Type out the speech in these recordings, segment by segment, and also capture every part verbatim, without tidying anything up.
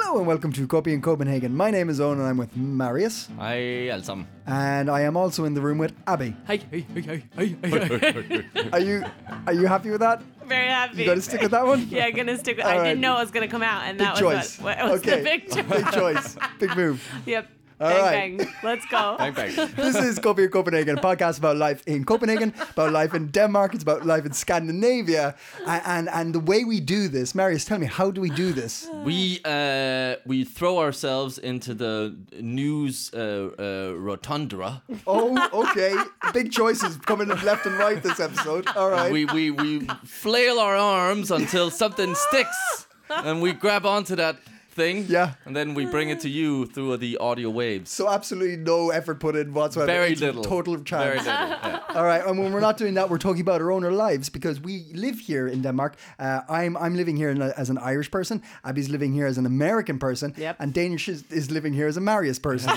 Hello and welcome to Copy in Copenhagen. My name is Owen and I'm with Marius. Hej alle sammen. And I am also in the room with Abby. Hej, hej, hej, hej, hej. Are you are you happy with that? Very happy. You got to stick with that one? Yeah, I'm going to stick with All I right. didn't know it was going to come out, and Big that choice. was what, what was okay. the big choice. Big choice. Big move. Yep. All bang, right. bang. Let's go. Bang, bang. This is Copy in Copenhagen, a podcast about life in Copenhagen, about life in Denmark, it's about life in Scandinavia. And, and, and the way we do this, Marius, tell me, how do we do this? We uh we throw ourselves into the news uh, uh, rotundra. Oh, okay. Big choices coming left and right this episode. All right. We we we flail our arms until something sticks, and we grab onto that thing. Yeah. And then we bring it to you through the audio waves. So absolutely no effort put in whatsoever. Very It's little. Total chance. Very little. Yeah. All right, and when we're not doing that, we're talking about our own lives because we live here in Denmark. Uh, I'm I'm living here in a, as an Irish person. Abby's living here as an American person. Yep. And Danish is, is living here as a Marius person.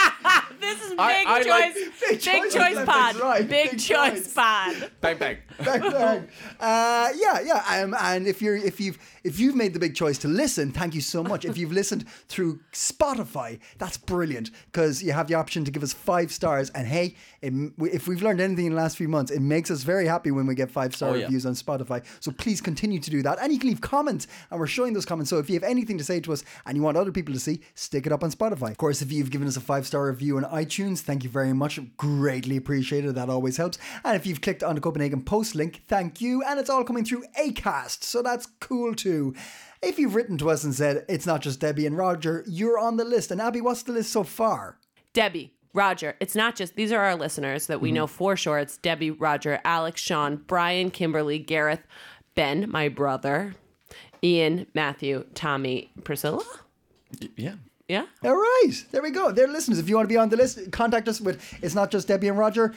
This is big I- I choice. like- Big big choice choice left pod. and right. Big, Big choice choice. pod. Bang bang. Bang, bang. Uh, yeah, yeah. Um, and if you're if you've if you've made the big choice to listen, thank you so much. If you've listened through Spotify, that's brilliant because you have the option to give us five stars. And hey, it, if we've learned anything in the last few months, it makes us very happy when we get five star Oh, yeah. reviews on Spotify. So please continue to do that, and you can leave comments, and we're showing those comments. So if you have anything to say to us and you want other people to see, stick it up on Spotify. Of course, if you've given us a five star review on iTunes, thank you very much. Greatly appreciated. That always helps. And if you've clicked on the Copenhagen Post link, thank you. And it's all coming through Acast, so that's cool too. If you've written to us and said it's not just Debbie and Roger, you're on the list. And Abby, what's the list so far? Debbie, Roger. It's not just, these are our listeners that we Mm-hmm. know for sure. It's Debbie, Roger, Alex, Sean, Brian, Kimberly, Gareth, Ben, my brother, Ian, Matthew, Tommy, Priscilla. Yeah. Yeah. All right, there we go. They're listeners. If you want to be on the list, contact us with It's Not Just Debbie and Roger.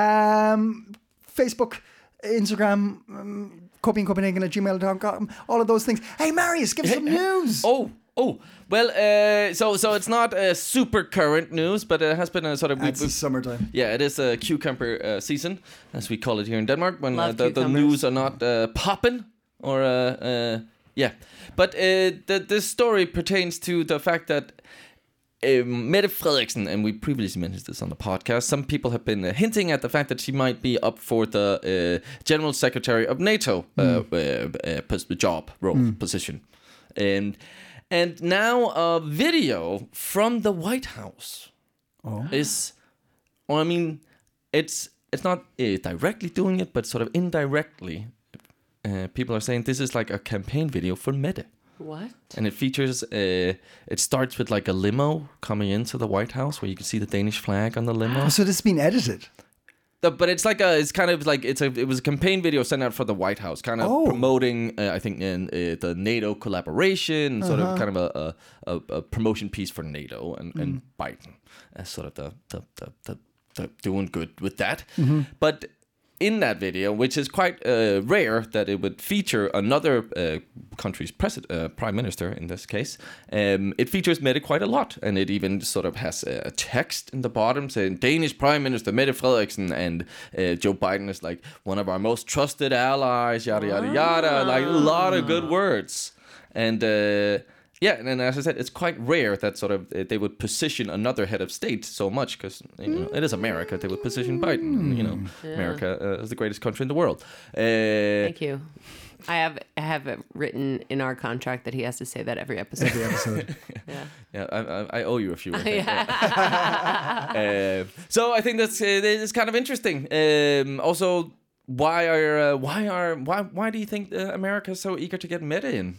Um, Facebook, Instagram, um, copy in Copenhagen at gmail dot com, all of those things. Hey, Marius, give us some news. Oh, oh. Well, uh, so so it's not uh, super current news, but it has been a sort of. It's the summertime. Yeah, it is a cucumber uh, season, as we call it here in Denmark, when uh, Love the, the cucumbers. news are not uh, popping or uh, uh, yeah. But uh, the this story pertains to the fact that uh, Mette Frederiksen, and we previously mentioned this on the podcast, some people have been uh, hinting at the fact that she might be up for the uh, General Secretary of NATO uh, uh, uh, pos- job role position, and and now a video from the White House is, or I mean, it's it's not uh, directly doing it, but sort of indirectly. Uh, people are saying this is like a campaign video for Mette. What? And it features, uh, it starts with like a limo coming into the White House where you can see the Danish flag on the limo. Oh, so this has been edited. The- but it's like a, it's kind of like, it's a, it was a campaign video sent out for the White House, kind of Oh. promoting, uh, I think, in uh, the NATO collaboration, sort of kind of a, a, a, a promotion piece for NATO and, and Biden as sort of the, the, the, the, the doing good with that. But in that video, which is quite uh, rare that it would feature another uh, country's president, uh, prime minister in this case, um, it features Mette quite a lot, and it even sort of has a text in the bottom saying Danish Prime Minister Mette Frederiksen, and uh, Joe Biden is like one of our most trusted allies, yada yada yada, like a lot of good words, and. Uh, Yeah, and then as I said, it's quite rare that sort of uh, they would position another head of state so much because you know it is America. They would position Biden, and, you know, Yeah. America uh, is the greatest country in the world. Uh, Thank you. I have I have it written in our contract that he has to say that every episode. Every episode. yeah, yeah, I, I, I owe you a few. I think. Yeah. uh, so I think that's uh, it's kind of interesting. Um, also, why are uh, why are why why do you think uh, America is so eager to get Mette in?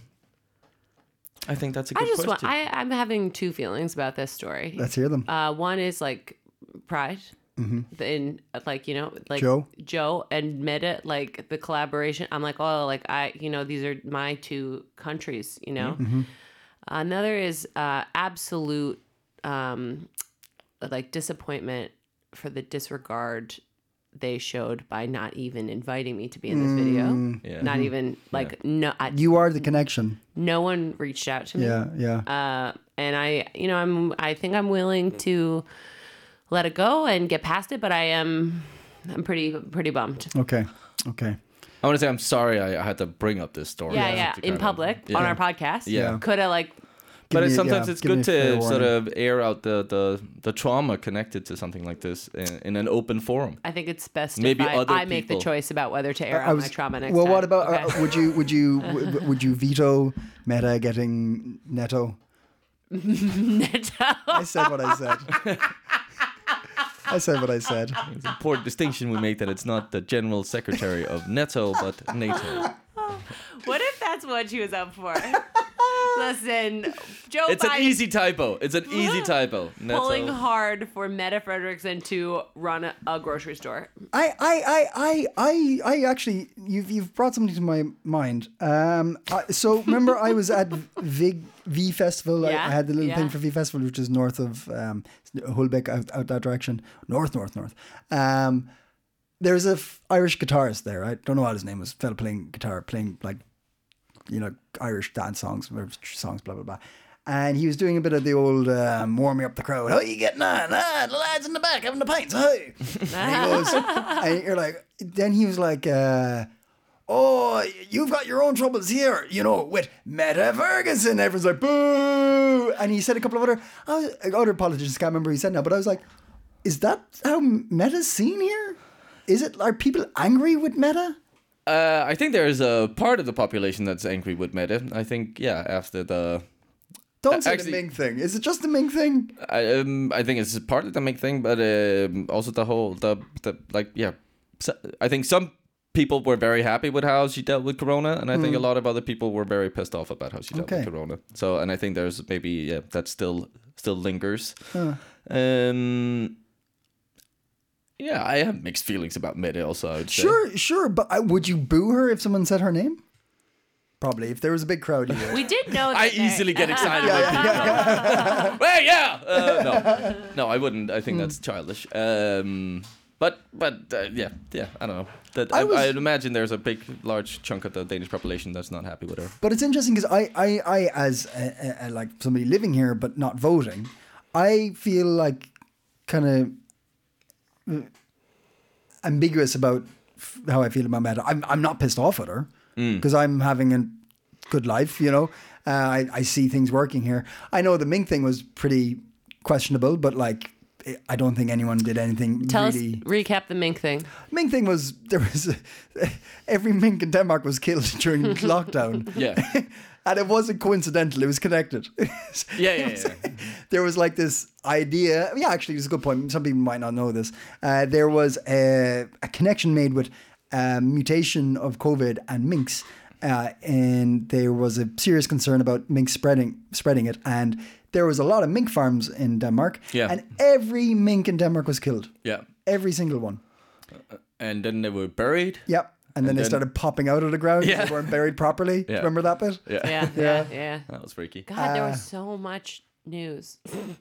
I think that's a good I just question. want. I, I'm having two feelings about this story. Let's hear them. Uh, one is like pride in like you know like Joe? Joe and Mette, like the collaboration. I'm like, oh, like I, you know, these are my two countries. You know. Another is uh, absolute um, like disappointment for the disregard they showed by not even inviting me to be in this video. Yeah. Not even like no, I, You are the connection. no one reached out to me. Yeah, yeah. Uh, and I, you know, I'm, I think I'm willing to let it go and get past it, but I am, I'm pretty, pretty bummed. Okay, okay. I want to say I'm sorry I, I had to bring up this story. Yeah, to yeah, kind in of- public yeah. on our podcast. Yeah. Could have like Give But me- it's sometimes yeah, it's give me good a fair to sort warning. of air out the, the, the trauma connected to something like this in, in an open forum. I think it's best Maybe if I, other I make the people- choice about whether to air I out was- my trauma next well, time. what about Okay. uh, would you would you w- would you veto Meta getting Neto? Neto? I said what I said. I said what I said. It's an important distinction we make that it's not the general secretary of NATO, but NATO. What if that's what she was up for? Listen, Joe It's Biden an easy typo. It's an easy typo. pulling NATO. hard for Meta Frederickson to run a, a grocery store. I, I, I, I, I, I actually, you've you've brought something to my mind. Um, I, so remember, I was at Vig V Festival. I, Yeah, I had the little yeah. thing for V Festival, which is north of um, Hulbeck, out, out that direction, north, north, north. Um, there's a f- Irish guitarist there. I don't know what his name was. Fella playing guitar, playing like, you know, Irish dance songs, whatever songs, blah blah blah. And he was doing a bit of the old um, warming up the crowd. How you getting on? Ah, the lads in the back having the pints. Hey. And he goes, and you're like, then he was like, uh, oh, you've got your own troubles here, you know, with Meta Ferguson. Everyone's like, boo. And he said a couple of other, I was, other politicians, can't remember who he said now, but I was like, is that how Meta's seen here? Is it, are people angry with Meta? Uh, I think there's a part of the population that's angry with Meta. I think, yeah, after the... Don't say Actually- the Ming thing. Is it just the Ming thing? I, um, I think it's part of the main thing, but um, also the whole, the, the like, yeah. So, I think some people were very happy with how she dealt with Corona, and I think a lot of other people were very pissed off about how she dealt Okay. with Corona. So, and I think there's maybe, yeah, that still still lingers. Um, yeah, I have mixed feelings about Meta also, I would say. Sure, sure, but I, would you boo her if someone said her name? Probably. If there was a big crowd, you would. We did know that I there- easily get excited Yeah, with yeah, people. Well, yeah. Uh, no, no, I wouldn't. I think that's childish. Um, but but uh, yeah, yeah. I don't know. That I I, was- I'd imagine there's a big, large chunk of the Danish population that's not happy with her. But it's interesting because I, I, I, as a, a, a, like somebody living here but not voting, I feel like kind of ambiguous about f- how I feel about Meta. I'm, I'm not pissed off at her because I'm having a good life, you know. Uh, I, I see things working here. I know the Ming thing was pretty questionable, but like, I don't think anyone did anything Tell really. us, recap the Mink thing. Ming thing was there was a, every mink in Denmark was killed during lockdown. Yeah. And it wasn't coincidental; it was connected. Yeah, yeah, yeah. There was like this idea. Yeah, actually, it's a good point. Some people might not know this. Uh, there was a, a connection made with a mutation of COVID and minks, uh, and there was a serious concern about minks spreading spreading it. And there was a lot of mink farms in Denmark, Yeah. and every mink in Denmark was killed. Yeah. Every single one. And then they were buried. Yep. And, then they then- started popping out of the ground because Yeah. they weren't buried properly. Yeah. Remember that bit? Yeah. Yeah, yeah, yeah. That was freaky. God, there Uh, was so much news.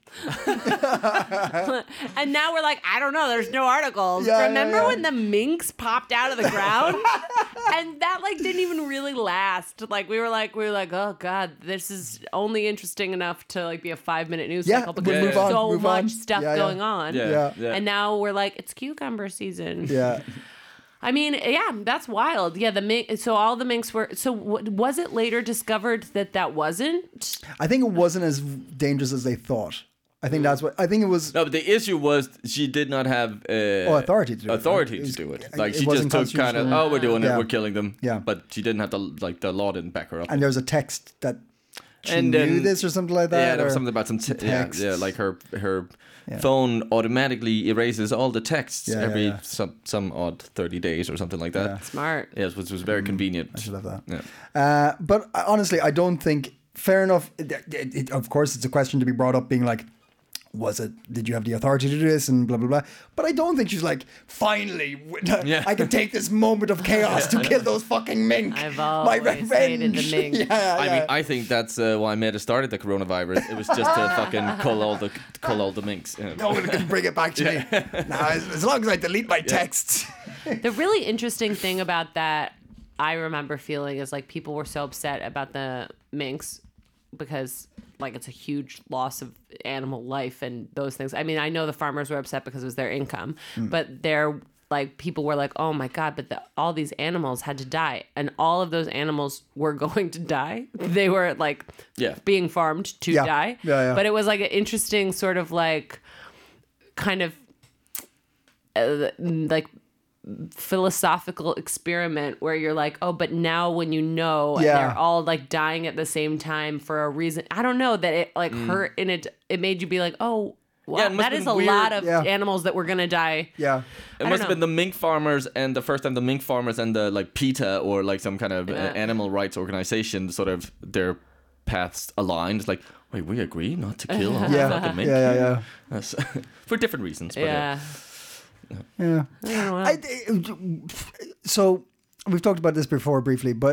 And now we're like, I don't know, there's no articles. Yeah, yeah, Remember yeah. when the minks popped out of the ground? And that like didn't even really last. Like we were like we were like, oh God, this is only interesting enough to like be a five minute news Yeah, cycle we'll because move there's on, so move much on. stuff Yeah, yeah. going on. Yeah. Yeah. Yeah. And now we're like, it's cucumber season. Yeah. I mean, yeah, that's wild. Yeah, the mink. So all the minks were. So w- was it later discovered that that wasn't? I think it wasn't as dangerous as they thought. I think that's what I think it was. No, but the issue was she did not have uh, Oh, authority to do it. authority It was- to do it. it Like she wasn't just took kind of, constitutional. oh, we're doing Yeah. it, we're killing them. Yeah. But she didn't have the like the law didn't back her up. And there was a text that she And knew then- this or something like that. yeah, there was or something about some, t- yeah, texts. yeah, like her her Yeah. phone automatically erases all the texts Yeah, yeah, every yeah. some some odd thirty days or something like that. Yeah. Smart. Yes, which was very convenient. I should have that. Yeah. Uh, but uh, honestly, I don't think. Fair enough. It, it, it, of course, it's a question to be brought up, being like, was it? Did you have the authority to do this? And blah blah blah. But I don't think she's like, finally, Yeah. I can take this moment of chaos to kill those fucking mink. I've My always revenge. hated the mink. Yeah, yeah. I mean, I think that's uh, why Meta started the coronavirus. It was just to fucking cull all the cull all the minks. Yeah. no one can bring it back to me. Now, as, as long as I delete my texts. The really interesting thing about that, I remember feeling, is like people were so upset about the minks because like it's a huge loss of animal life and those things. I mean, I know the farmers were upset because it was their income, but there like people were like, oh my God, but the, all these animals had to die. And all of those animals were going to die. They were like Yeah. being farmed to Yeah. die. Yeah, yeah. But it was like an interesting sort of like kind of uh, like philosophical experiment where you're like, oh, but now when you know and Yeah. they're all like dying at the same time for a reason, I don't know, that it like hurt and it it made you be like, oh, wow, Yeah, it must that have is been a weird. lot of Yeah. animals that were gonna die. Yeah. It don't must have been know. the mink farmers and the first time the mink farmers and the like PETA or like some kind of uh, Yeah. animal rights organization sort of their paths aligned. It's like, wait, we agree not to kill all Yeah. the fucking mink. Yeah, yeah, yeah. That's- for different reasons. But, uh, Yeah. Yeah. I don't know. I, so we've talked about this before briefly, but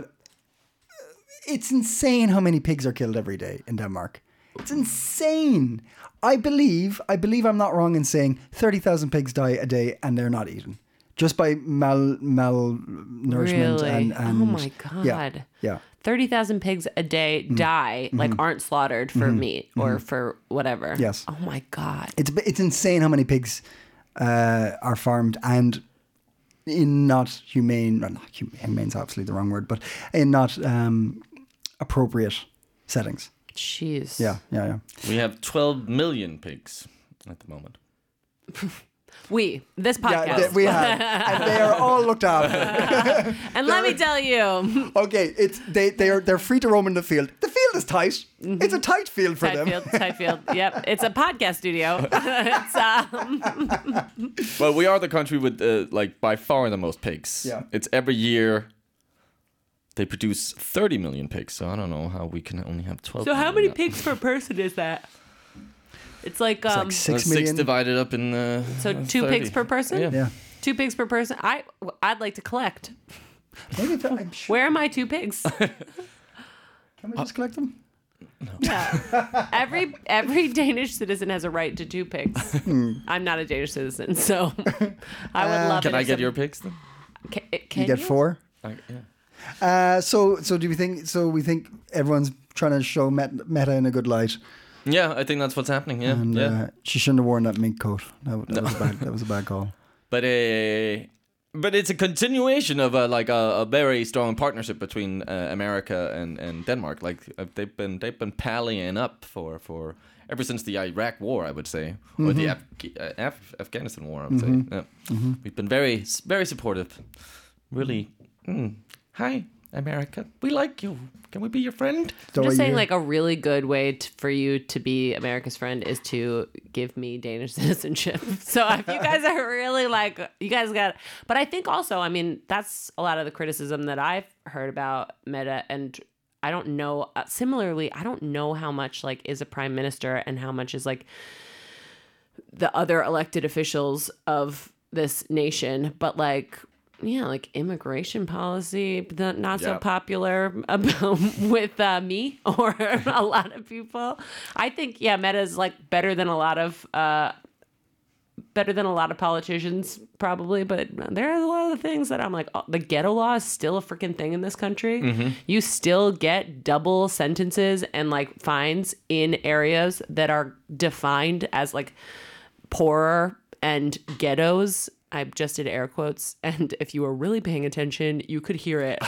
it's insane how many pigs are killed every day in Denmark. It's insane. I believe, I believe I'm not wrong in saying thirty thousand pigs die a day and they're not eaten. Just by mal malnourishment Really? and, and oh my God. Yeah. Yeah. thirty thousand pigs a day die, like aren't slaughtered for meat or for whatever. Yes. Oh my God. It's it's insane how many pigs uh, are farmed and in not humane, well, not humane is absolutely the wrong word, but in not um, appropriate settings. Jeez. Yeah, yeah, yeah. we have twelve million pigs at the moment. We, this podcast. Yeah, th- we have, and they are all looked after. and let me tell you, Okay, it's they they are they're free to roam in the field. The field is tight. It's a tight field for tight them. field, tight field. Yep. It's a podcast studio. it's, um, Well, we are the country with uh, like by far the most pigs. Yeah. It's every year they produce thirty million pigs. So I don't know how we can only have twelve. so how million. many pigs per person is that? It's like, It's um, like Uh, six six million. divided up in uh, so uh, two thirty. pigs per person? Yeah. Yeah, Two pigs per person. I, I'd like to collect. maybe if, I'm sure. Where are my two pigs? Can we just collect them? Yeah. Every every Danish citizen has a right to two pigs. I'm not a Danish citizen, so I would Uh, love Can it I if get some- your pigs then? Can, can You get four. I, yeah. Uh, so so do we think? So we think everyone's trying to show Met- Meta in a good light, Yeah, I think that's what's happening. Yeah, and yeah. uh, she shouldn't have worn that mink coat. That, that was a bad. That was a bad call. But uh, but it's a continuation of a, like a, a very strong partnership between uh, America and, and Denmark. Like uh, they've been they've been pallying up for, for ever since the Iraq War, I would say, or the Af- uh, Af- Afghanistan War. I would say. Yeah. We've been very very supportive. Really, mm. Hi America, we like you. Can we be your friend? So I'm are just saying, you- like, a really good way t- for you to be America's friend is to give me Danish citizenship. So if you guys are really like, you guys got, but I think also, I mean, that's a lot of the criticism that I've heard about Meta, and I don't know, uh, similarly, I don't know how much like is a prime minister and how much is like the other elected officials of this nation, but like, yeah, like immigration policy, the- not so Yeah. popular about, with uh, me or a lot of people. I think, yeah, Meta is like better than a lot of, uh, better than a lot of politicians probably, but there are a lot of things that I'm like, oh, the ghetto law is still a freaking thing in this country. You still get double sentences and like fines in areas that are defined as like poorer and ghettos. I just did air quotes, and if you were really paying attention, you could hear it.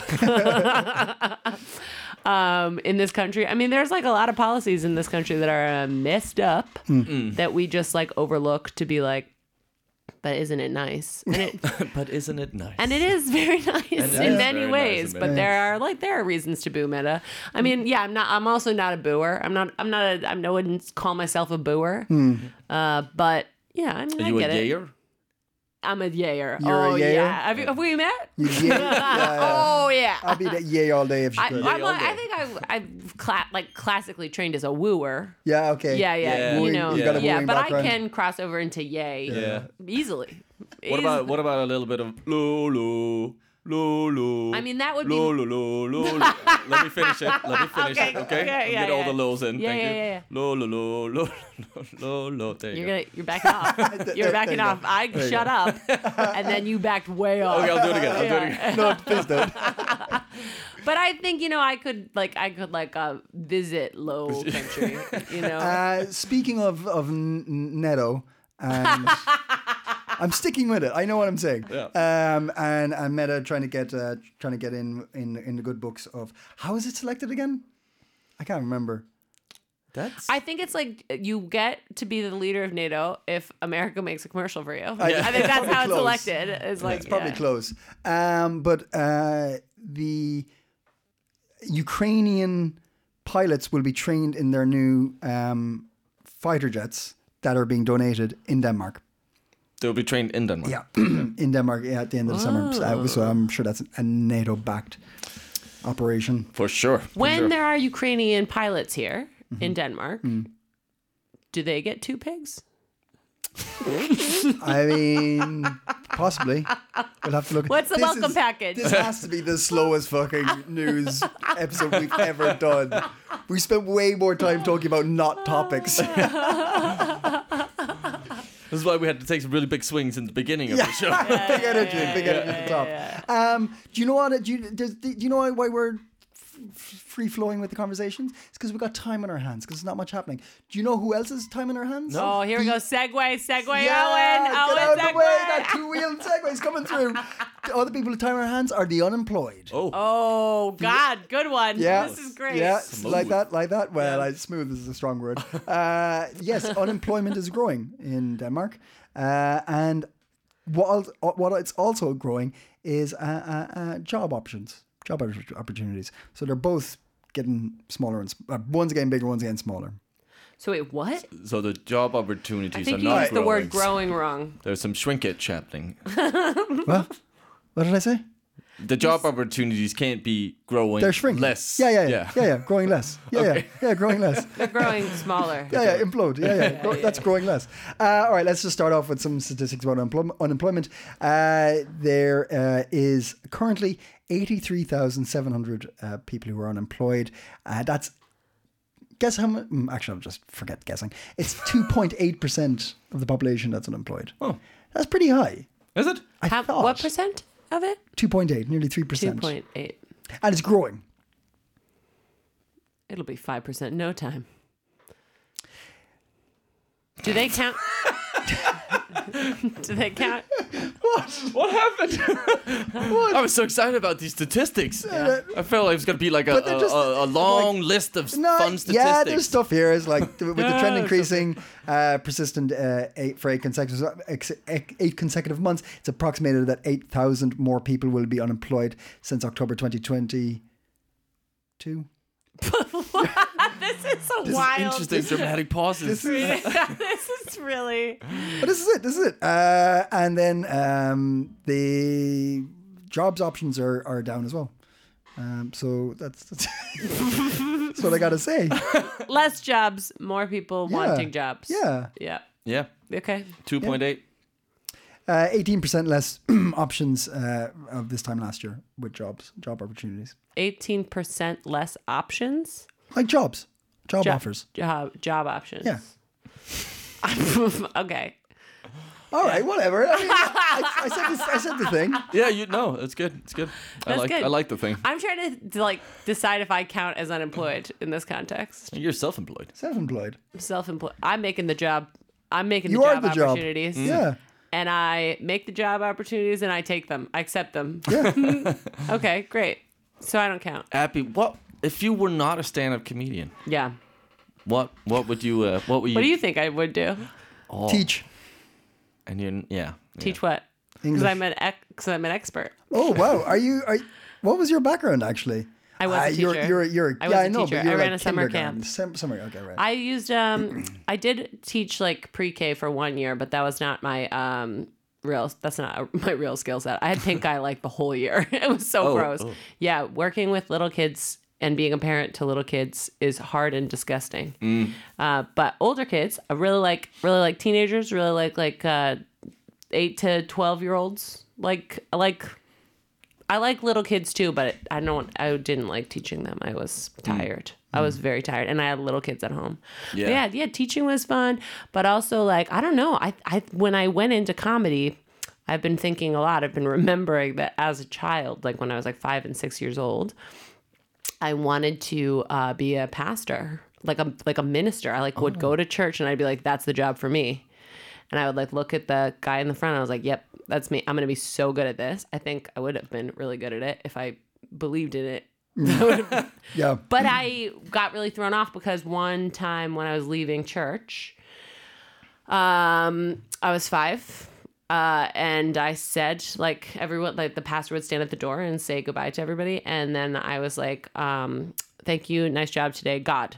um, in this country, I mean, there's like a lot of policies in this country that are uh, messed up that we just like overlook to be like, but isn't it nice? And it But isn't it nice? and it is very nice it in is many very nice ways, in but many there are like there are reasons to boo Meta. I mean, yeah, I'm not. I'm also not a booer. I'm not. I'm not. A, I'm, I wouldn't call myself a booer. Uh, but yeah, I mean, Are I you a get it. yayer? I'm a yayer. You're a oh yayer? yeah. Have, you, have we met? You yay, yeah, yeah. Oh yeah. I'll be that yay all day if you I, could. I'm all a, day. I think I, I'm cla- like classically trained as a wooer. yeah, okay. Yeah, yeah, Yeah. you Wooing- know, you got a yeah. wooing But background. I can cross over into yay Yeah. easily. What about what about a little bit of Lulu? Lulu. I mean, that would be- Lulu, Lulu. Let me finish it. Let me finish Okay, it. Okay. okay, yeah, Get all yeah. the lows in. Yeah, Thank yeah, you. yeah, yeah. Lulu, Lulu, Lulu. There you You're go. gonna you're backing off. You're backing There you off. I shut up, and then you backed way off. Okay, I'll do it again. I'll do it again. No, please don't. But I think, you know, I could like I could like uh, visit low country. You know. Uh, speaking of of N- N- Neto, and I'm sticking with it. I know what I'm saying. Yeah. Um, and and Meta trying to get uh, trying to get in in in the good books of how is it selected again? I can't remember. That's. I think it's like you get to be the leader of NATO if America makes a commercial for you. I- I think that's how it's Close. elected. It's like It's probably yeah. close. Um, but uh, the Ukrainian pilots will be trained in their new um, fighter jets that are being donated in Denmark. They'll be trained in Denmark. Yeah, in Denmark yeah, at the end of the summer. So, uh, so I'm sure that's a NATO-backed operation. For sure. For When sure. there are Ukrainian pilots here Mm-hmm. in Denmark, Mm. do they get two pigs? I mean, possibly. We'll have to look. What's the This welcome is- package? This has to be the slowest fucking news episode we've ever done. We spent way more time talking about not topics. This is why we had to take some really big swings in the beginning of Yeah. the show. big energy, big energy at the top. Um, do you know what? Do you, does, do you know why we're free flowing with the conversations? It's because we've got time on our hands. Because there's not much happening. Do you know who else has time on our hands? Oh, here we go. Segway, Segway, Yeah, Owen. get Owen, out of the Segway. way. That two-wheeled segway's coming through. The other people with time on our hands are the unemployed. Oh. Oh, God. Good one. Yeah, This is great. Yeah, Smooth. like that, like that. Well, I, smooth is a strong word. Uh, yes, unemployment is growing in Denmark, uh, and what what it's also growing is uh, uh, uh, job options, job opportunities. So they're both getting smaller and uh, one's getting bigger, one's getting smaller. So wait, what? So the job I opportunities think are you not used the growing. word growing wrong. There's some shrinkage happening. What? What did I say? The job opportunities can't be growing They're shrinking. less. Yeah, yeah, yeah, yeah, yeah, growing less. Yeah, Okay. yeah, yeah, growing less. They're growing smaller. Yeah, yeah, implode. Yeah, yeah, Grow, that's growing less. Uh, all right, let's just start off with some statistics about unemploy- unemployment. Uh, there uh, is currently eighty-three thousand seven hundred uh, people who are unemployed. Uh, that's guess how much? Actually, I'll just forget guessing. It's two point eight percent of the population that's unemployed. Oh, That's pretty high. is it? I How, thought what percent of it? two point eight, nearly three two percent, point eight. and it's growing. It'll be five percent in no time. Do they count? Do they count? What happened? I was so excited about these statistics. I felt like it was going to be like a, But they're a, just, a, a long list of No, fun statistics. yeah, there's stuff here. It's like with the trend Yeah, increasing, uh, persistent uh, eight for eight consecutive ex- eight consecutive months. It's approximated that eight thousand more people will be unemployed since October twenty twenty-two. This is a This is wild. interesting dramatic pauses. this is really. But this is it. This is it. Uh, and then um, the jobs options are, are down as well. Um, so that's that's, that's what I got to say. Less jobs, more people Yeah. wanting jobs. Yeah. Yeah. Yeah, Okay. two point eight. Uh, eighteen percent less options uh, of this time last year with jobs, job opportunities. eighteen percent less options. Like jobs, job Jo- offers. Job job options. Yeah. Okay. All right, whatever. I, mean, I, I said this, I said the thing. Yeah, you know, it's good. It's good. I That's like good. I like the thing. I'm trying to, to like decide if I count as unemployed in this context. You're self-employed. Self-employed. Self-employed. I'm making the job. I'm making You the are job the job. opportunities. Yeah. And I make the job opportunities and I take them. I accept them. Okay, great. So I don't count. Abby, what if you were not a stand-up comedian? Yeah. What what would you uh, what would you, What do you think I would do? oh, Teach And you yeah. Teach what? Because English. I'm an because I'm an expert. Oh wow! Are you? Are what was your background actually? I was a Ah, You're teacher. you're you're. I yeah, was a I know, teacher. but you're I ran like a summer kindergarten. camp. Sem- summer. Okay, right. I used um I did teach like pre-K for one year, but that was not my um real that's not my real skill set. I had pink eye like the whole year. It was so Oh, gross. oh. Yeah, working with little kids and being a parent to little kids is hard and disgusting. Uh, but older kids, I really like really like teenagers, really like like uh, eight to twelve year olds. Like I like I like little kids too, but I don't. I didn't like teaching them. I was tired. I was very tired, and I had little kids at home. But Yeah. yeah, yeah. Teaching was fun, but also like I don't know. I, I when I went into comedy, I've been thinking a lot. I've been remembering that as a child, like when I was like five and six years old, I wanted to uh, be a pastor, like a like a minister. I like would go to church, and I'd be like, "That's the job for me." And I would like look at the guy in the front. And I was like, yep, that's me. I'm going to be so good at this. I think I would have been really good at it if I believed in it. Yeah. But I got really thrown off because one time when I was leaving church, um, I was five. Uh, and I said, like, everyone, like, the pastor would stand at the door and say goodbye to everybody. And then I was like, um, thank you. Nice job today, God.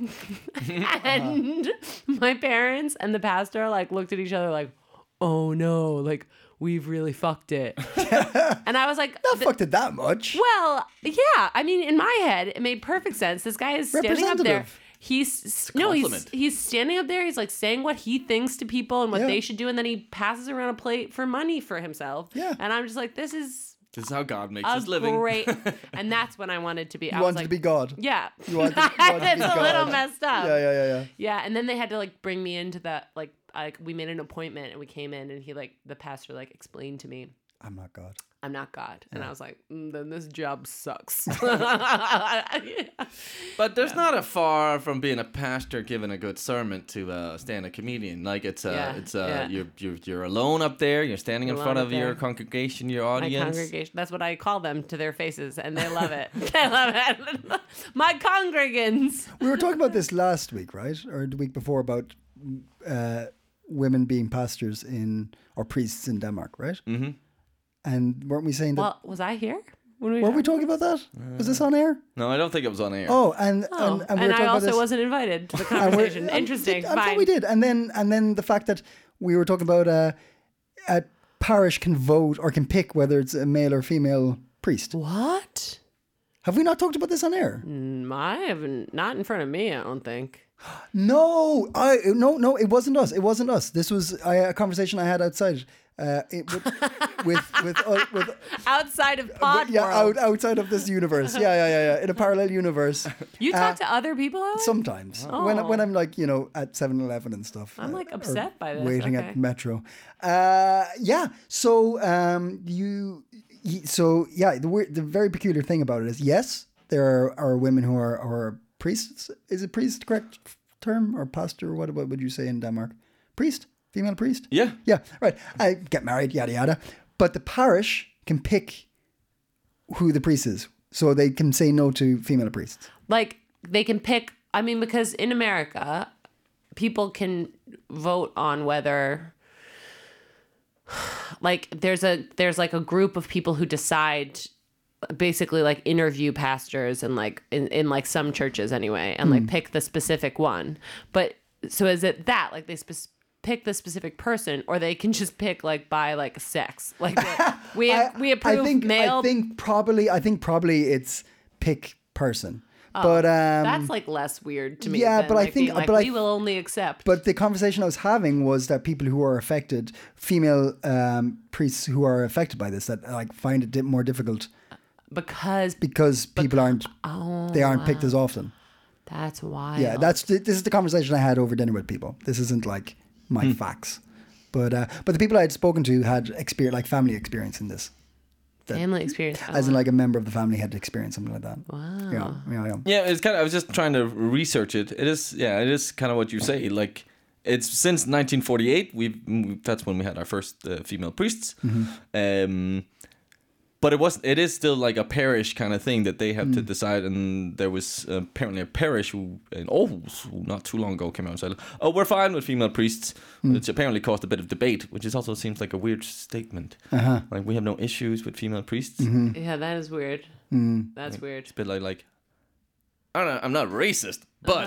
And my parents and the pastor, like, looked at each other like, oh, no, like, we've really fucked it. And I was like... Not fucked it that much. Well, yeah. I mean, in my head, it made perfect sense. This guy is standing up there. He's no, he's he's standing up there. He's like saying what he thinks to people and what Yeah. they should do, and then he passes around a plate for money for himself. Yeah. And I'm just like, this is This is how God makes a his living. great. And that's when I wanted to be. You I was wanted like, to be God. yeah. You wanted to- you wanted to it's be a God. little messed up. Yeah, yeah, yeah, yeah. Yeah, and then they had to like bring me into that like like we made an appointment and we came in and he like the pastor like explained to me, I'm not God. I'm not God. And I was like, mm, then this job sucks. But there's not a far from being a pastor giving a good sermon to uh, stand a comedian. Like it's uh, Yeah, it's uh, yeah. you're you're you're alone up there. You're standing in Alone front up of your there. congregation, your My audience. congregation. That's what I call them to their faces, and they love it. They love it. My congregants. We were talking about this last week, right? Or the week before about uh, women being pastors in or priests in Denmark, right? Mm-hmm. And weren't we saying that? Well, was I here? When we were we talking about that? Was this on air? No, I don't think it was on air. Oh, and Oh, and, and, and we were I talking about also this. wasn't invited to the and we're- conversation. and Interesting. did- I Fine. thought we did, and then and then the fact that we were talking about uh, a parish can vote or can pick whether it's a male or female priest. What? Have we not talked about this on air? Mm, I haven't. Not in front of me. I don't think. No, I no no. It wasn't us. It wasn't us. This was I, a conversation I had outside. Uh, it, with with with, uh, with Outside of pod yeah, world. out, outside of this universe. Yeah, yeah, yeah, yeah. In a parallel universe. You uh, talk to other people, Owen? Sometimes when when I'm like you know at seven eleven and stuff. I'm, like, uh, or upset by this. Waiting Okay. at Metro. Uh, yeah. So um, you, y- so yeah. The weird, the very peculiar thing about it is yes, there are, are women who are are priests. Is it priest the correct term or pastor? What what would you say in Denmark? Priest, female priest. Yeah. Yeah, right. I get married, yada yada. But the parish can pick who the priest is, so they can say no to female priests. Like they can pick. I mean, because in America, people can vote on whether. Like there's a there's like a group of people who decide, basically like interview pastors and like in, in like some churches anyway, and like pick the specific one. But so is it that like they spe- pick the specific person, or they can just pick like by like sex? Like we I, we approve I think, male. I think probably. I think probably it's pick person. but um, That's like less weird to me. yeah, than, but I like, think- being like, but I- we will only accept. But the conversation I was having was that people who are affected, female um, priests who are affected by this, that like find it di- more difficult because because people aren't oh, they aren't picked as often. that's why. Yeah, that's the, this is the conversation I had over dinner with people. This isn't like my Hmm. facts, but uh, but the people I had spoken to had experience, like family experience in this, family experience. Oh, as in like a member of the family had experienced something like that. wow. Yeah, yeah, yeah. Yeah, it's kind of. I was just trying to research it. It is, yeah, it is kind of what you say. Like, it's since nineteen forty-eight. We've that's when we had our first uh, female priests. Um, but it was, it is still like a parish kind of thing that they have to decide. And there was uh, apparently a parish who in Aarhus, who not too long ago came out and said, "Oh, we're fine with female priests," which apparently caused a bit of debate, which is also seems like a weird statement. Uh-huh. Like, we have no issues with female priests. Yeah, that is weird. Mm. That's weird. It's a bit like, like I don't know, I'm not racist, but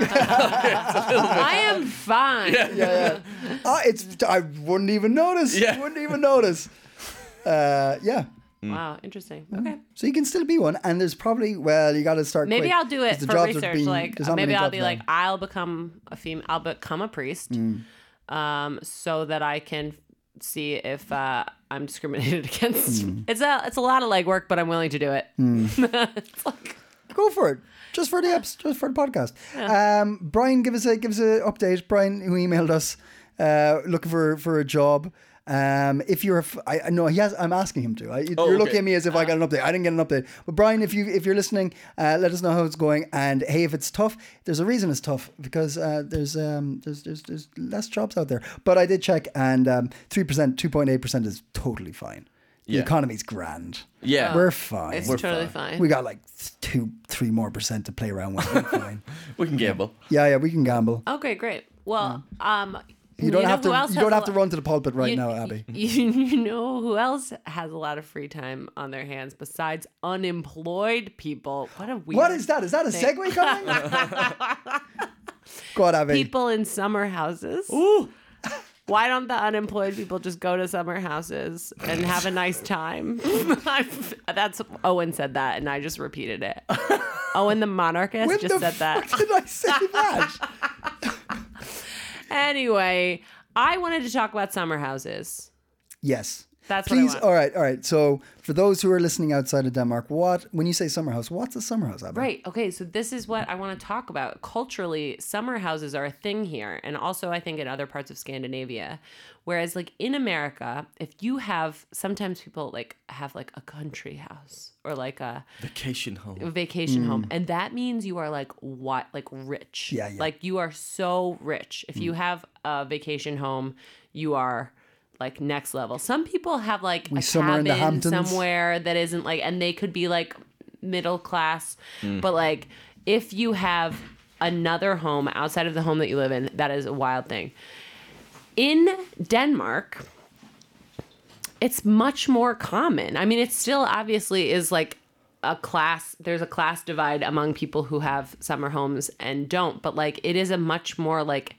I am fine. yeah, yeah. Ah, it's I wouldn't even notice. Yeah. Wouldn't even notice. Uh, yeah. Wow, interesting. Okay. So you can still be one, and there's probably well, you got to start. Maybe quick, I'll do 'cause it the for jobs are research. being- like there's not maybe many I'll jobs be now. like, I'll become a female. I'll become a priest, Mm. um, so that I can see if uh, I'm discriminated against. Mm. It's a it's a lot of legwork, but I'm willing to do it. It's like, Go for it. Just for the apps, just for the podcast. Um, Brian, give us a give us a update. Brian, who emailed us, uh, looking for for a job. Um, if you're, a f- I, I know he has. I'm asking him to. I, Oh, you're okay. looking at me as if I got an update. I didn't get an update. But Brian, if you if you're listening, uh, let us know how it's going. And hey, if it's tough, there's a reason it's tough because uh, there's um there's there's there's less jobs out there. But I did check, and um, three percent, two point eight percent is totally fine. The Yeah. economy's grand. Yeah. We're fine. It's We're totally fine. fine. We got like two, three more percent to play around with. We're fine. We can gamble. Yeah, yeah, we can gamble. Okay, great. Well, um, You don't know have to. who else You has don't a have to lo- run to the pulpit right you, now, Abby. You, you know who else has a lot of free time on their hands besides unemployed people? What a weird. What is that? Is that a thing. segue coming? Go on, Abby. People in summer houses. Ooh. Why don't the unemployed people just go to summer houses and have a nice time? That's Owen said that, and I just repeated it. Owen the monarchist When just the said that. fuck did I say that? Anyway, I wanted to talk about summer houses. Yes. That's what I Please. want. All right. All right. So, for those who are listening outside of Denmark, what when you say summer house, what's a summer house, Abby? Right. Okay. So this is what I want to talk about. Culturally, summer houses are a thing here, and also I think in other parts of Scandinavia. Whereas, like in America, if you have sometimes people like have like a country house or like a Vacation home. vacation home, and that means you are like what like rich. Yeah, yeah. Like you are so rich. If you have a vacation home, you are like next level. Some people have like We a somewhere in the cabin Hamptons. somewhere that isn't like, and they could be like middle class, but like if you have another home outside of the home that you live in, that is a wild thing. In Denmark, it's much more common. I mean, it still obviously is like a class, there's a class divide among people who have summer homes and don't, but like it is a much more like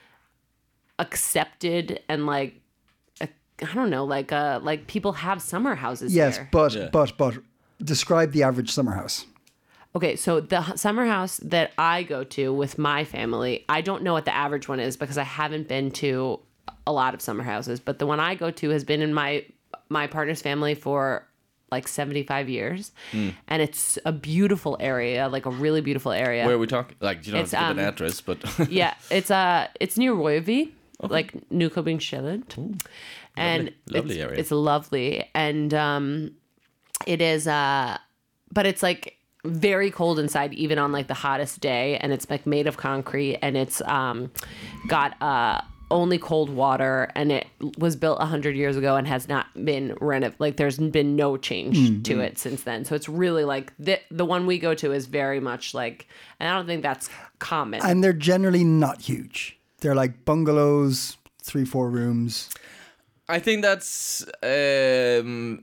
accepted and like, a, I don't know, like uh like people have summer houses Yes, here. but Yeah. but but describe the average summer house. Okay, so the h- summer house that I go to with my family, I don't know what the average one is because I haven't been to a lot of summer houses, but the one I go to has been in my my partner's family for like seventy-five years, and it's a beautiful area, like a really beautiful area. Where are we talking? Like, you don't It's, have to give um, an address, but Yeah, it's uh it's near Røyvig, like Nykøbing-Sjælland, and lovely it's, area. It's lovely, and um, it is uh, but it's like very cold inside, even on like the hottest day, and it's like made of concrete, and it's um, got uh only cold water, and it was built a hundred years ago and has not been renovated. Like there's been no change to it since then. So it's really like the the one we go to is very much like, and I don't think that's common. And they're generally not huge. They're like bungalows, three, four rooms. I think that's. Um,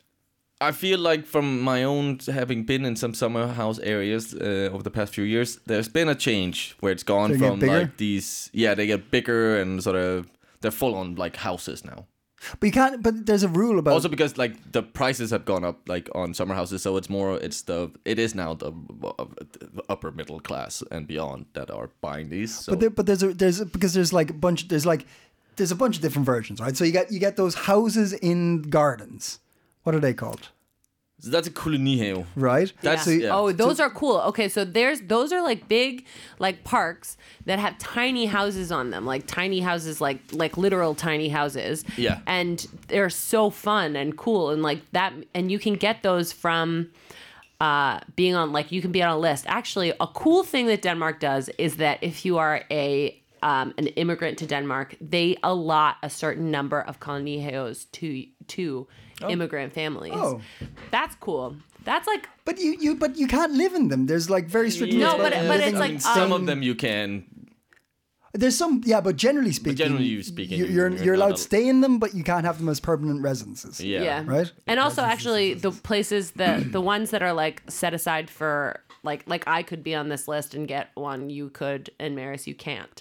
I feel like from my own having been in some summer house areas uh, over the past few years, there's been a change where it's gone They get from bigger? like these. Yeah, they get bigger and sort of they're full on like houses now. But you can't. But there's a rule about. Also because like the prices have gone up like on summer houses, so it's more. It's the. It is now the, uh, the upper middle class and beyond that are buying these. So. But there, but there's a there's a, because there's like a bunch. There's like there's a bunch of different versions, right? So you get you get those houses in gardens. What are they called? So that's a kolonihave. Right. That's- so, yeah. Oh, those are cool. Okay, so there's those are like big like parks that have tiny houses on them, like tiny houses, like like literal tiny houses. Yeah. And they're so fun and cool and like that, and you can get those from uh, being on like you can be on a list. Actually, a cool thing that Denmark does is that if you are a um, an immigrant to Denmark, they allot a certain number of kolonihaves to to immigrant families. Oh. That's cool. That's like But you, you but you can't live in them. There's like very strict rules No, about but- but living it's I like, in mean, some some- of them you can. There's some, yeah, but generally speaking, generally speaking, you- you're you're you're not allowed al- to stay in them, but you can't have them as permanent residences. Yeah. yeah. Right? And also actually the places the the ones that are like set aside for like like I could be on this list and get one, you could, and Maris, you can't.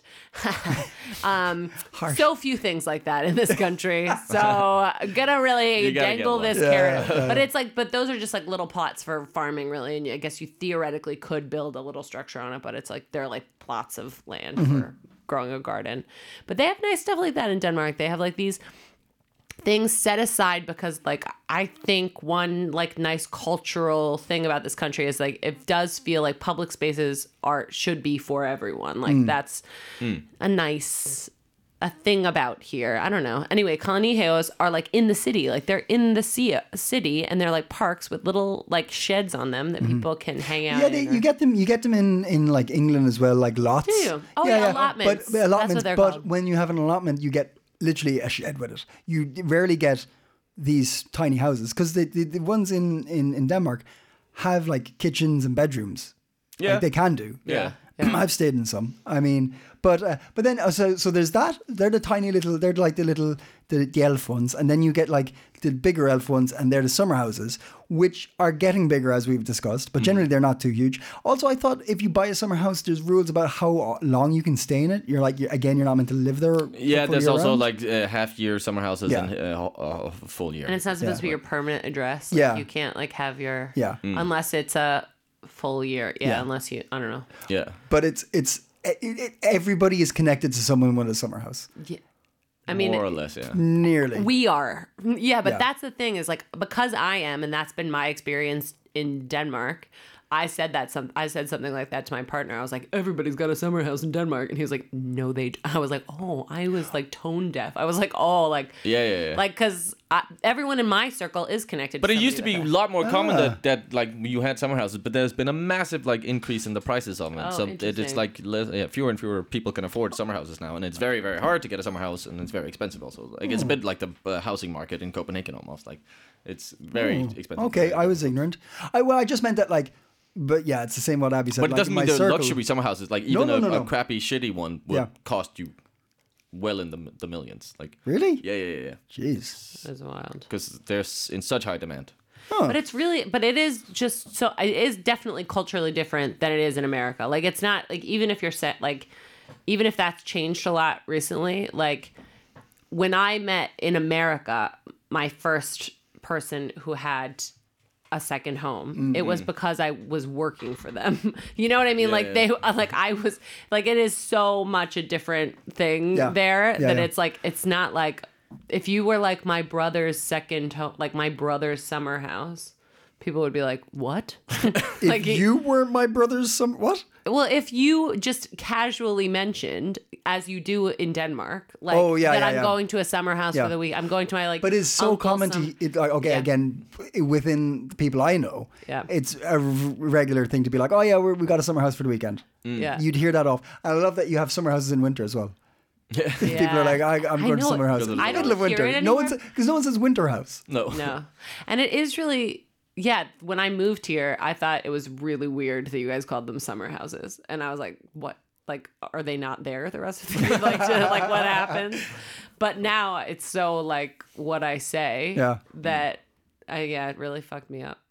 um Harsh. so few things like that in this country. So gonna really You gotta get dangle one. this Yeah, carrot. yeah. But it's like but those are just like little plots for farming really, and I guess you theoretically could build a little structure on it, but it's like they're like plots of land for growing a garden. But they have nice stuff like that in Denmark. They have like these things set aside because like I think one like nice cultural thing about this country is like it does feel like public spaces are should be for everyone. Like that's a nice a thing about here. I don't know. Anyway, colonijeos are like in the city, like they're in the sea, city, and they're like parks with little like sheds on them that mm-hmm. people can hang out. Yeah, they, in or... you get them. You get them in, in like England as well, like lots. Do you? Oh yeah, yeah, yeah. allotments. But allotments. That's what they're but called. when you have an allotment, you get literally a shed with it. You rarely get these tiny houses because the, the the ones in, in, in Denmark have like kitchens and bedrooms. Yeah, like they can do. Yeah. Yeah. I've stayed in some. I mean, but uh, but then uh, so so there's that. They're the tiny little. They're like the little the, the elf ones, and then you get like the bigger elf ones, and they're the summer houses, which are getting bigger as we've discussed. But generally, they're not too huge. Also, I thought if you buy a summer house, there's rules about how long you can stay in it. You're like you're, again, you're not meant to live there. Yeah, there's also round. like uh, half year summer houses Yeah. and uh, a full year. And it's not supposed Yeah. to be your permanent address. Like, Yeah. you can't like have your Yeah. Mm. unless it's a full year. Yeah, Yeah. unless you I don't know. Yeah. But it's it's it, it, everybody is connected to someone with a summer house. Yeah. I mean, More or less, yeah. Nearly. we are. Yeah, but Yeah. that's the thing is like because I am, and that's been my experience in Denmark. I said that some. I said something like that to my partner. I was like, "Everybody's got a summer house in Denmark," and he was like, "No, they." I was like, "Oh, I was like tone deaf." I was like, "Oh, like Yeah, yeah, yeah. like because everyone in my circle is connected." But to it used to be somebody a like lot more common Ah. that, that like you had summer houses, but there's been a massive like increase in the prices of them. Oh, so it, it's interesting. like less, yeah, fewer and fewer people can afford summer houses now, and it's very very hard to get a summer house, and it's very expensive also. Like it's a bit like the uh, housing market in Copenhagen almost. Like it's very expensive. Okay, I was ignorant. I well, I just meant that like. But yeah, it's the same what Abby said. But it like, doesn't in my mean the circle, luxury summer houses. Like No, even no, a, no, no. a crappy, shitty one would Yeah. cost you well in the the millions. Like Really? yeah, yeah, yeah, yeah. Jeez. That's wild. Because there's in such high demand. But it's really, but it is just so, it is definitely culturally different than it is in America. Like, it's not, like, even if you're set, like, even if that's changed a lot recently, like, when I met in America, my first person who had a second home, Mm-hmm. it was because I was working for them. You know what I mean? Yeah, like, yeah. they, like, I was, like, it is so much a different thing Yeah. there Yeah, that yeah. it's like, it's not like, if you were like my brother's second home, like my brother's summer house, people would be like, "What?" If you were my brother's some what? well, if you just casually mentioned, as you do in Denmark, like Oh, yeah, that yeah, I'm yeah. going to a summer house Yeah. for the week. I'm going to my like. But it's so uncle's common sum- to it, like, okay Yeah. again within the people I know. Yeah. It's a r- regular thing to be like, oh yeah, we're, we got a summer house for the weekend. Yeah. You'd hear that off. And I love that you have summer houses in winter as well. Yeah. People are like, I, I'm I going to know. summer house. I in the don't middle of hear winter. it No one anymore. because no one says winter house. No. No, and it is really. Yeah, when I moved here, I thought it was really weird that you guys called them summer houses, and I was like, "What? Like, are they not there the rest of the year? Like, to, like what happened?" But now it's so like what I say Yeah. that, I, yeah, it really fucked me up.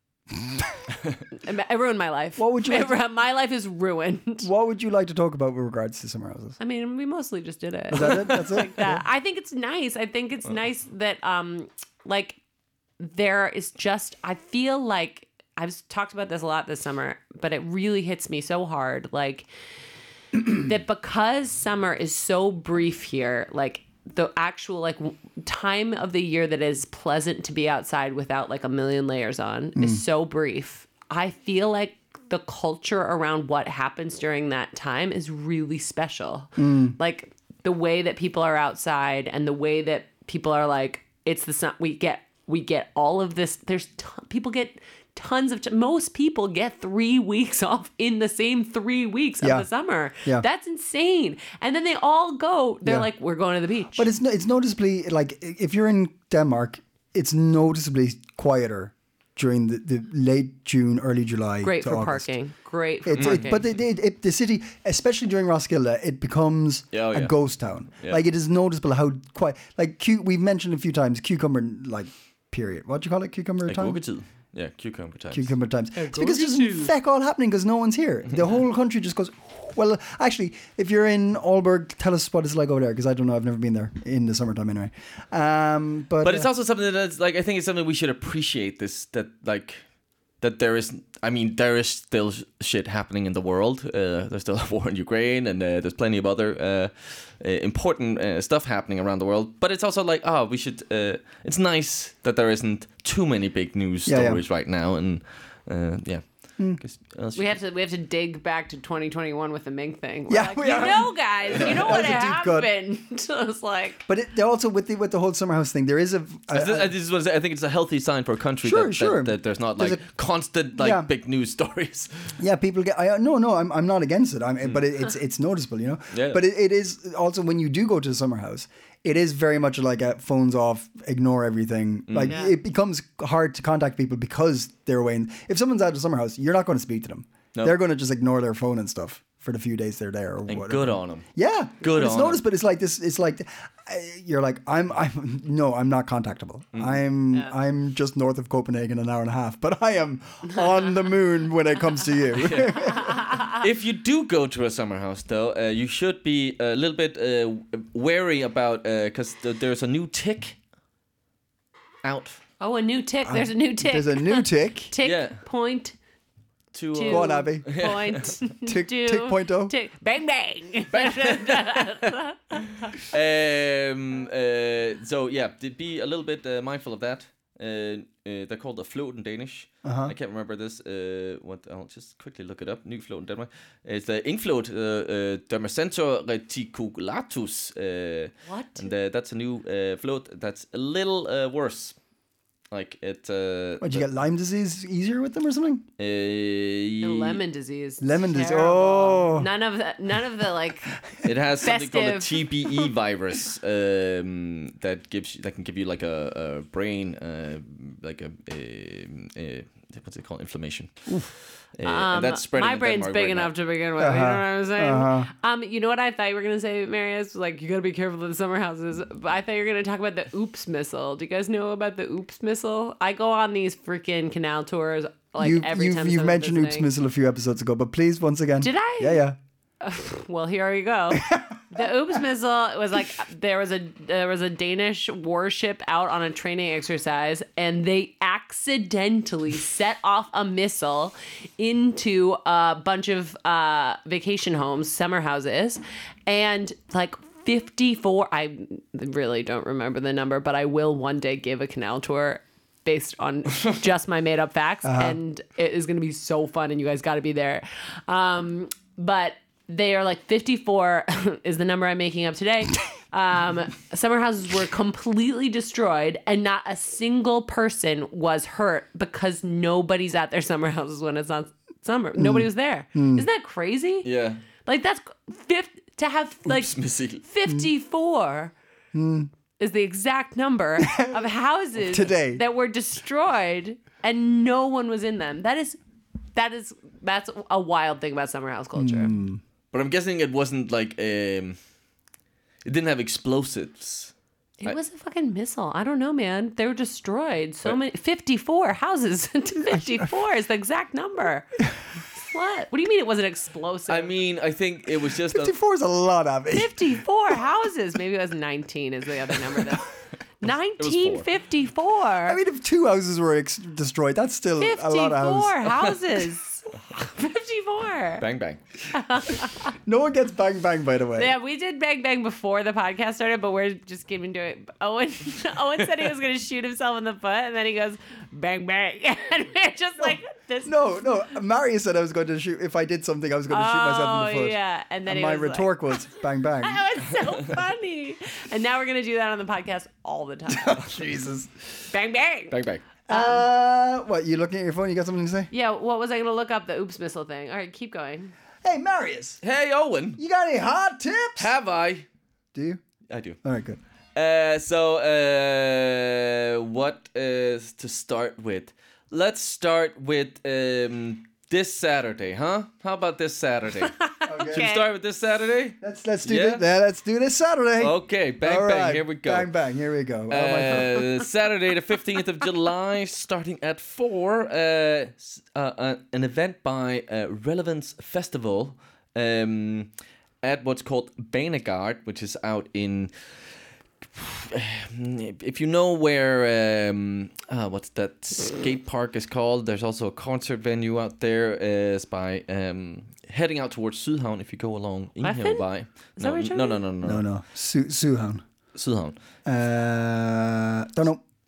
It ruined my life. What would you like It ru- my life is ruined. What would you like to talk about with regards to summer houses? I mean, we mostly just did it. Is that it? That's it? like that. I think it's nice. I think it's nice that um like there is just I feel like I've talked about this a lot this summer, but it really hits me so hard like that because summer is so brief here, like the actual like w- time of the year that is pleasant to be outside without like a million layers on is so brief. I feel like the culture around what happens during that time is really special. Like the way that people are outside and the way that people are like, it's the sun. We get, we get all of this. There's ton, people get tons of, t- most people get three weeks off in the same three weeks Yeah. of the summer. Yeah. That's insane. And then they all go, they're Yeah. like, we're going to the beach. But it's no, it's noticeably like if you're in Denmark, it's noticeably quieter during the, the late June, early July. Great to for August. parking. Great for It's, parking. it, but it, it, it, the city, especially during Roskilde, it becomes Yeah, oh, a yeah. ghost town. Yeah. Like it is noticeable how quiet. Like cu- we've mentioned a few times cucumber like period. What do you call it? Cucumber Like time. Gurketid. Yeah, cucumber times. Cucumber times. It's because there's feck all happening because no one's here. The whole country just goes. Well, actually, if you're in Aalborg, tell us what it's like over there because I don't know. I've never been there in the summertime anyway. Um, but But it's uh, also something that's like I think it's something we should appreciate. This that like that there is. I mean, there is still sh- shit happening in the world. Uh, there's still a war in Ukraine, and uh, there's plenty of other uh, uh, important uh, stuff happening around the world. But it's also like, oh, we should. Uh, it's nice that there isn't too many big news Yeah, yeah. stories right now, and uh, yeah. 'Cause else We you have to we have to dig back to twenty twenty-one with the Ming thing. We're Yeah, like, we you are. know, guys, you know That what was a deep cut. happened. It's like But it, they're also with the with the whole summer house thing. There is a, a, I, th- this is what I say, I think it's a healthy sign for a country Sure, that, sure. that, that there's not There's like a- constant like Yeah. big news stories. yeah. People get. I no no. I'm I'm not against it. I'm but it, it's it's noticeable, you know. Yeah. But it, it is also when you do go to the summer house, it is very much like a phones off, ignore everything. Like Yeah. it becomes hard to contact people because they're away. And if someone's at a summer house, you're not going to speak to them. No. They're going to just ignore their phone and stuff for the few days they're there or And whatever. good on them. Yeah, Good It's on noticed, but it's like this. It's like uh, you're like I'm. I'm no. I'm not contactable. I'm. Yeah. I'm just north of Copenhagen, an hour and a half. But I am on the moon when it comes to you. If you do go to a summer house, though, uh, you should be a little bit uh, wary about because th- there's a new tick out oh, a new tick. There's a new tick. There's a new tick. tick Yeah. point. to. Uh, Two. Go on, Abby. Point. Tick- two, tick point oh. Tick. Bang bang. um, uh, so yeah, to be a little bit uh, mindful of that. Uh, uh, they're called the float in Danish. Uh-huh. I can't remember this. Uh, what I'll just quickly look it up. New float in Denmark. It's the infloat uh, uh, Dermacentor reticulatus. Uh, What? And uh, that's a new uh, float that's a little uh, worse. Like it. Uh, Would you get Lyme disease easier with them or something? Uh, Lemon disease. Lemon disease, Terrible. oh. None of the, none of the like. It has something called a Festive. T B E virus um, that gives you, that can give you like a, a brain uh, like a, a, a what's it called inflammation. Uh, Um, and that's spreading. my in brain's Denmark big right enough now. to begin with. You know what I'm saying? Uh-huh. Um, you know what I thought you were gonna say, Marius? Like you gotta be careful of the summer houses. But I thought you were gonna talk about the Oops missile. Do you guys know about the Oops missile? I go on these freaking canal tours like you've every you've, time. you've someone's mentioned Oops visiting. Missile a few episodes ago, but please, once again. Did I? Yeah, yeah. Well, here you go. The Oops missile was like there was a there was a Danish warship out on a training exercise, and they accidentally set off a missile into a bunch of uh, vacation homes, summer houses, and like fifty-four. I really don't remember the number, but I will one day give a canal tour based on just my made up facts, and it is going to be so fun, and you guys got to be there. Um, but they are like fifty-four is the number I'm making up today. Um, summer houses were completely destroyed, and not a single person was hurt because nobody's at their summer houses when it's not summer. Nobody was there. Isn't that crazy? Yeah. Like that's fifth to have like Oops, missile. fifty-four is the exact number of houses Today. that were destroyed and no one was in them. That is that is that's a wild thing about summer house culture. But I'm guessing it wasn't like um, it didn't have explosives. It I- was a fucking missile. I don't know, man. They were destroyed. So But- many fifty-four houses. fifty-four is the exact number. What? What do you mean it wasn't explosive? I mean, I think it was just a, fifty-four is a lot, Abby. fifty-four houses. Maybe it was nineteen is the other number. That nineteen fifty-four. I mean, if two houses were ex- destroyed, that's still a lot of fifty-four houses. houses. fifty-four. bang bang. No one gets bang bang, by the way. Yeah, we did Bang Bang before the podcast started, but we're just getting into it. Owen, Owen said he was going to shoot himself in the foot, and then he goes, Bang Bang. And we're just like, this. No, no. Marius said I was going to shoot. If I did something, I was going to shoot myself in the Oh, foot. yeah. And then And he my was retort like, was bang bang. that was so funny. And now we're going to do that on the podcast all the time. Jesus. Bang Bang. Bang bang. Uh, what? You looking at your phone? You got something to say? Yeah, what was I going to look up? The Oops Missile thing. All right, keep going. Hey, Marius. Hey Owen, You got any hot tips? have I? Do you? I do. All right, good. Uh, so, uh, what is to start with? Let's start with um, this Saturday, huh? How about this Saturday? Should we start with this Saturday? Let's let's do Yeah? this. Yeah, let's do this Saturday. Okay, bang All bang. right. Here we go. Bang bang. Here we go. Oh, my phone. Uh, Saturday, the fifteenth of July, starting at four. Uh, s- uh, uh, an event by uh, Relevance Festival um, at what's called Banegard, which is out in. If you know where um, uh, what's that skate park is called, there's also a concert venue out there. Uh, it's by um, heading out towards Sydhavn. If you go along Muffin? Ingelby. Is that No, what you're no, talking no, no, no, No, no. Su- Suhan. Sydhavn. Uh, don't know.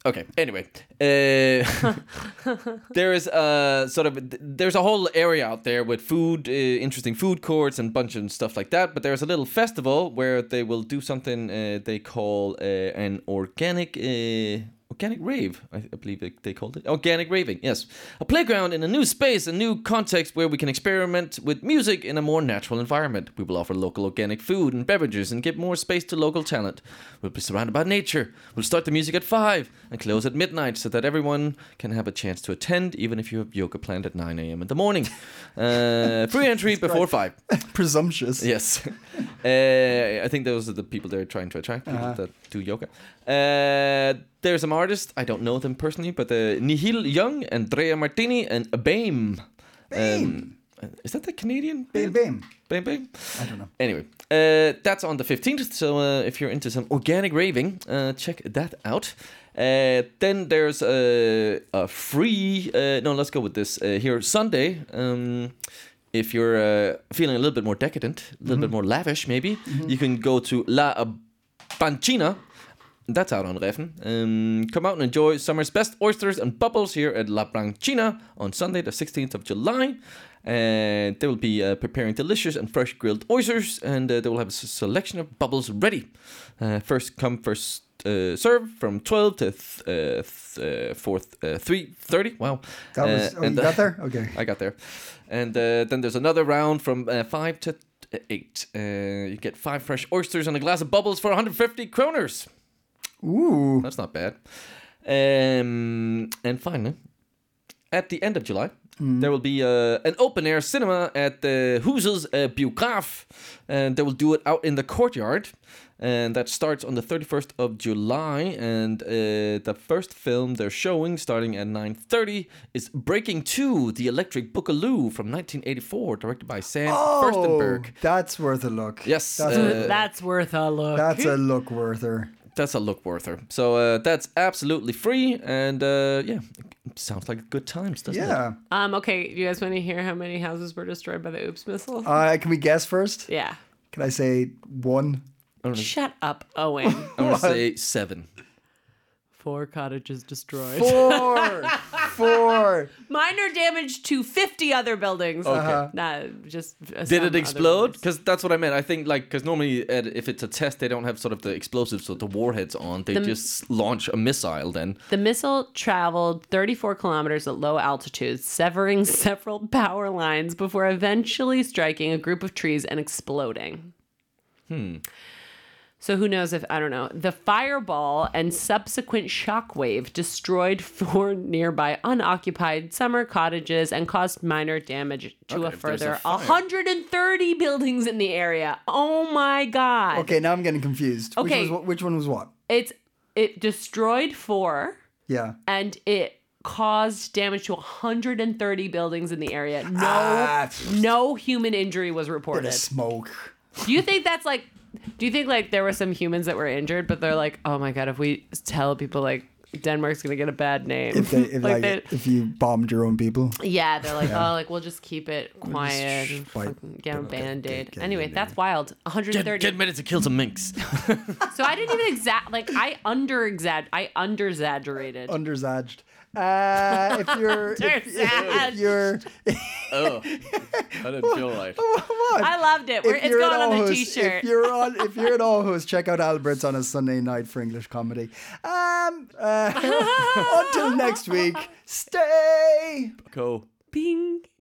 Okay. Anyway, uh, there is a sort of there's a whole area out there with food, uh, interesting food courts and bunch of stuff like that. But there's a little festival where they will do something uh, they call uh, an organic. Uh, Organic rave, I, I believe they, they called it. Organic raving, yes. A playground in a new space, a new context where we can experiment with music in a more natural environment. We will offer local organic food and beverages and give more space to local talent. We'll be surrounded by nature. We'll start the music at five and close at midnight so that everyone can have a chance to attend, even if you have yoga planned at nine a.m. in the morning. Uh, free entry before five. Presumptuous. Yes. uh, I think those are the people they're trying to attract, people uh-huh. that do yoga. Uh, there's some artists, I don't know them personally, but uh, Nihil Young, Andrea Martini, and Bame. Bame. Um, is that the Canadian? Bame Bame. Bame Bame? I don't know. Anyway, uh, that's on the fifteenth, so uh, if you're into some organic raving, uh, check that out. Uh, then there's a, a free, uh, no, let's go with this, uh, here Sunday. Um, if you're uh, feeling a little bit more decadent, a little mm-hmm. bit more lavish maybe, mm-hmm. you can go to La Bancina. That's out on Reffen. Um, come out and enjoy summer's best oysters and bubbles here at La Branchina on Sunday, the sixteenth of July. And they will be uh, preparing delicious and fresh grilled oysters, and uh, they will have a selection of bubbles ready. Uh, first come, first uh, serve from twelve to th- uh, th- uh, four, uh, three thirty. Wow. That was, uh, oh, you uh, got there? Okay. I got there. And uh, then there's another round from uh, five to eight. Uh, you get five fresh oysters and a glass of bubbles for one hundred fifty kroners. Ooh. That's not bad. Um, and finally, at the end of July, mm. there will be uh, an open-air cinema at the Huzel's uh, Biograf. And they will do it out in the courtyard. And that starts on the thirty-first of July. And uh, the first film they're showing, starting at nine thirty, is Breaking two, The Electric Boogaloo from nineteen eighty-four, directed by Sam oh, Furstenberg. That's worth a look. Yes. That's, uh, that's worth a look. That's a look worther. That's a look worther. So uh, that's absolutely free, and uh, yeah, it sounds like good times, doesn't yeah. it? Yeah. Um. Okay. You guys want to hear how many houses were destroyed by the Oops missile? Uh, can we guess first? Yeah. Can I say one? Shut up, Owen. I'm gonna say seven. Four cottages destroyed. Four. Four. Minor damage to fifty other buildings. Okay. Uh-huh. Nah, just. Uh, Did it explode? Because that's what I meant. I think like because normally uh, if it's a test, they don't have sort of the explosives or the warheads on. They the, just launch a missile. Then the missile traveled thirty-four kilometers at low altitude, severing several power lines before eventually striking a group of trees and exploding. Hmm. So who knows if, I don't know, the fireball and subsequent shockwave destroyed four nearby unoccupied summer cottages and caused minor damage to okay, a further a one hundred thirty buildings in the area. Oh my God. Okay, now I'm getting confused. Okay. Which, was, which one was what? It's It destroyed four. Yeah. And it caused damage to one hundred thirty buildings in the area. No, ah, no human injury was Bit reported. of smoke. Do you think that's like... Do you think like there were some humans that were injured, but they're like, oh my God, if we tell people like Denmark's gonna get a bad name, if they, if, like like, if you bombed your own people, yeah, they're like, yeah. oh, like we'll just keep it quiet, and fucking get a band-aid. get Anyway, it, that's wild. one hundred thirty. Get, get ready to kill some minks. So I didn't even exact like I under exag I under exaggerated. Underzaged. Uh, if you're, if, if, if you're, oh, I didn't feel right. What? I loved it. We're, it's going on the t-shirt. If you're on, if you're at Aarhus, check out Albert's on a Sunday night for English comedy. Um, uh, until next week, stay. Go. Bing.